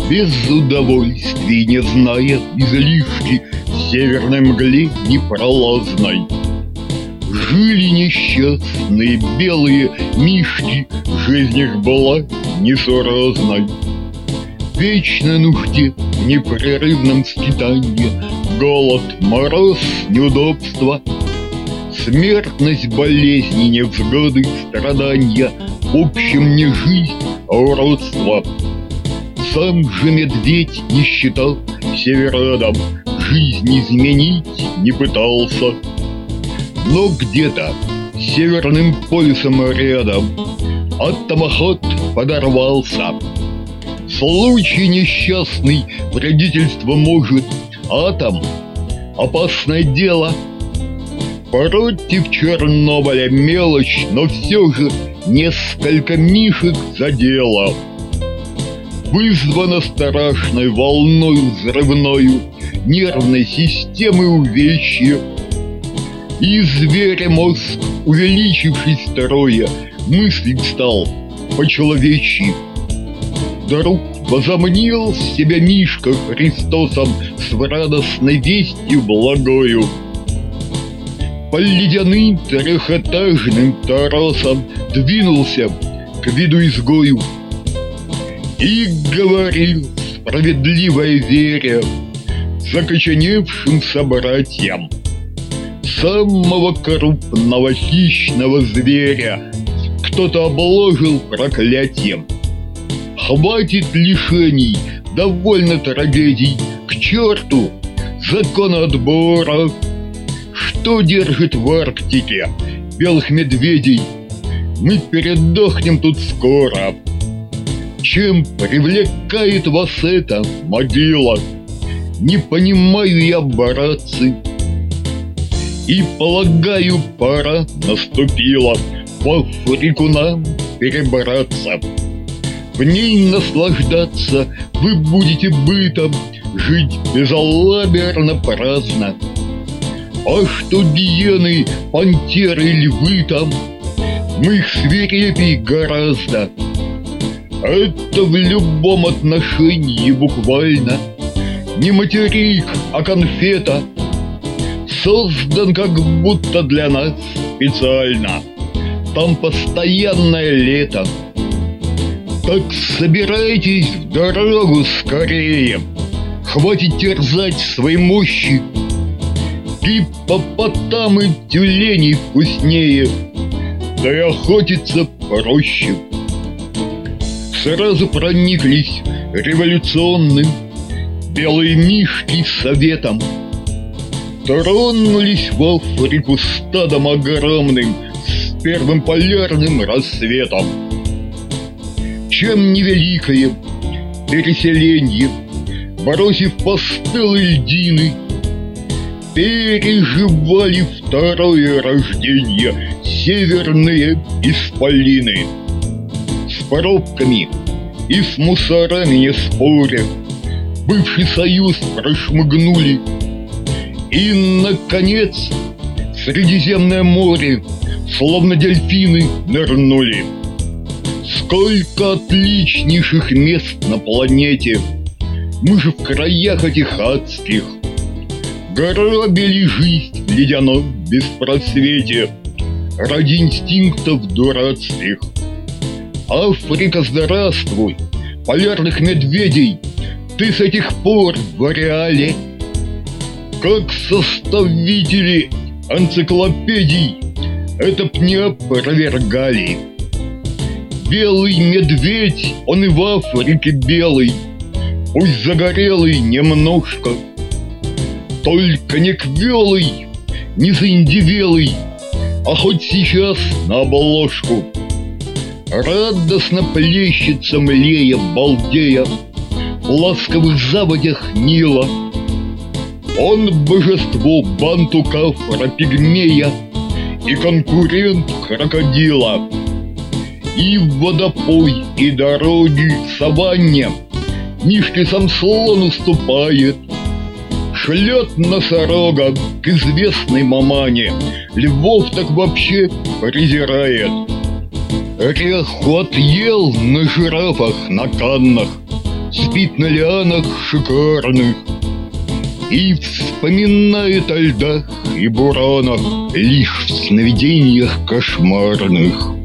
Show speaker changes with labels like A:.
A: Без удовольствий, не зная излишки, в северной мгле непролазной жили несчастные белые мишки. Жизнь их была несуразной. В вечной нужде, в непрерывном скитании, голод, мороз, неудобства, смертность, болезни, невзгоды, страдания, в общем, не жизнь, а уродство. Сам же медведь не считал северодом, жизнь изменить не пытался. Но где-то с северным полюсом рядом атомоход подорвался. Случай несчастный, вредительство может, атом — опасное дело. Против Чернобыля мелочь, но все же несколько мишек задело. Вызвано страшной волной взрывною нервной системы увечья. И зверя мозг, увеличившись втрое, мыслить стал по-человечьи. Вдруг возомнил себя Мишка Христосом с радостной вестью благою. По ледяным трехэтажным торосам двинулся к виду изгою и говорил, справедливой вере, закоченевшим собратьям: самого крупного хищного зверя кто-то обложил проклятием. Хватит лишений, довольно трагедий, к черту закон отбора. Что держит в Арктике белых медведей? Мы передохнем тут скоро. Чем привлекает вас эта могила? Не понимаю я, братцы. И полагаю, пора наступила в Африку нам перебраться. В ней наслаждаться вы будете бытом, жить безалаберно, праздно. А что гиены, пантеры, львы там, мы их свирепей гораздо. Это в любом отношении буквально не материк, а конфета. Создан как будто для нас специально. Там постоянное лето. Так собирайтесь в дорогу скорее. Хватит терзать свои мощи. Гиппопотамы тюленей вкуснее, да и охотиться проще. Сразу прониклись революционным белые мишки советом. Тронулись в Африку стадом огромным с первым полярным рассветом. Чем невеликое переселение, бросив постылые льдины, переживали второе рождение северные исполины. С пробками и с мусорами не споря, бывший союз прошмыгнули. И, наконец, в Средиземное море, словно дельфины, нырнули. Сколько отличнейших мест на планете! Мы же в краях этих адских грабили жизнь в ледяном беспросвете ради инстинктов дурацких. Африка, здравствуй! Полярных медведей ты с этих пор в ареале. Как составители энциклопедий это б не опровергали. Белый медведь, он и в Африке белый, пусть загорелый немножко, только не квелый, не заиндивелый, а хоть сейчас на обложку. Радостно плещется млея, балдея в ласковых заводях Нила. Он божество банту-кафра-пигмея и конкурент крокодила. И водопой, и дороги в саванне Мишке Самсон уступает. Шлет носорога к известной мамане, львов так вообще презирает. Рехот ел на жирафах на Каннах, спит на лианах шикарных и вспоминает о льдах и буранах лишь в сновидениях кошмарных.